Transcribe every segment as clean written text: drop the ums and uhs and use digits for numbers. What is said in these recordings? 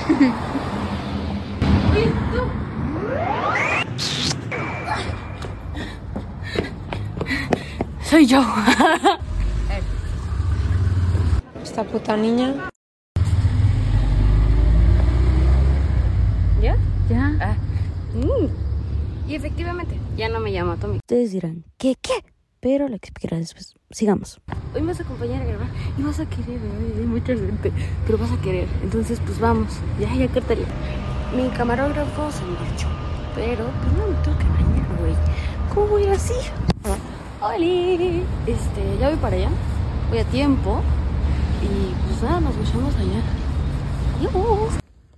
Oye, tú. Soy yo. Esta puta niña. ¿Ya? Ya. Y efectivamente, ya no me llama Tommy. Ustedes dirán, ¿qué? Pero lo explicaré después. Sigamos. Hoy me vas a acompañar a grabar y vas a querer, hay mucha gente, pero vas a querer. Entonces, pues vamos. Ya, córtale. Mi camarógrafo se marchó, pero pues no me tengo que bañar, güey. ¿Cómo voy así? ¡Oli! Ya voy para allá. Voy a tiempo. Y pues nada, nos vemos allá. ¡Adiós!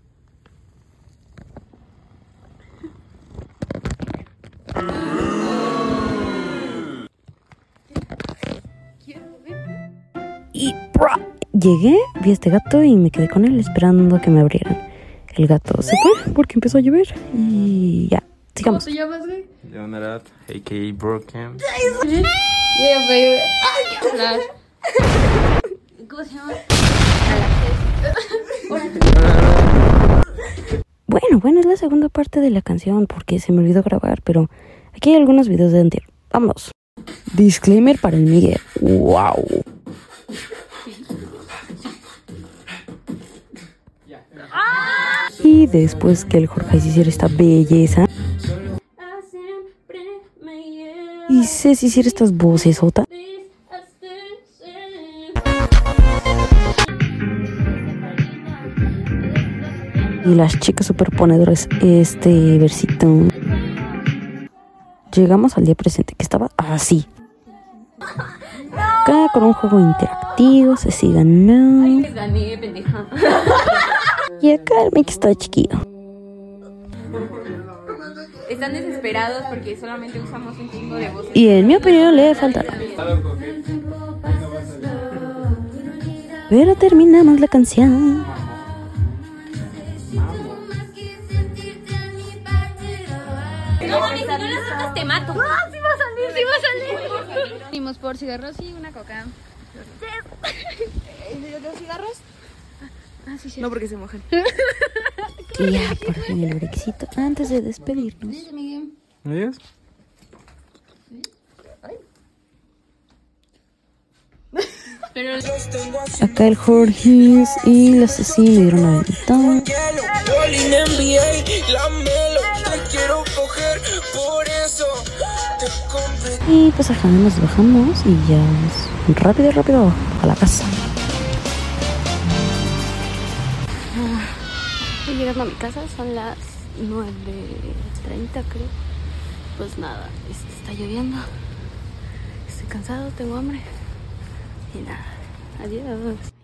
Y llegué, vi a este gato y me quedé con él esperando a que me abrieran. El gato se fue porque empezó a llover y ya, sigamos. ¿Cómo te llamas, güey? Leonard, a.k.a. Broken. Yeah, baby. Ay, qué hablar. ¿Cómo se llama? Bueno, es la segunda parte de la canción porque se me olvidó grabar, pero aquí hay algunos videos de anterior. Vámonos. Disclaimer para el Miguel. ¡Wow! Y después que el Jorge hiciera esta belleza y Ceci hiciera estas voces, ¿ota? Y las chicas superponedoras, este versito. Llegamos al día presente, que estaba así. Acá con un juego interactivo, Ceci ganó. Ay, les gané, pendeja. Y acá el Mickey está chiquito. Están desesperados porque solamente usamos un chingo de voces. Y en mi opinión le faltaron. Pero terminamos la canción. No, si no las sacas te mato. ¡Ah, sí va a salir! Venimos por cigarros y una coca. ¿Los cigarros? Ah, sí. No, porque se mojan. Y ya, por fin el brexito. Antes de despedirnos. ¿Adiós? Acá el Jorge y la Ceci me dieron la ventana. Y pues acá nos bajamos y ya rápido a la casa. Estoy llegando a mi casa, son las 9:30 creo. Pues nada, está lloviendo. Estoy cansado, tengo hambre. Y nada, adiós.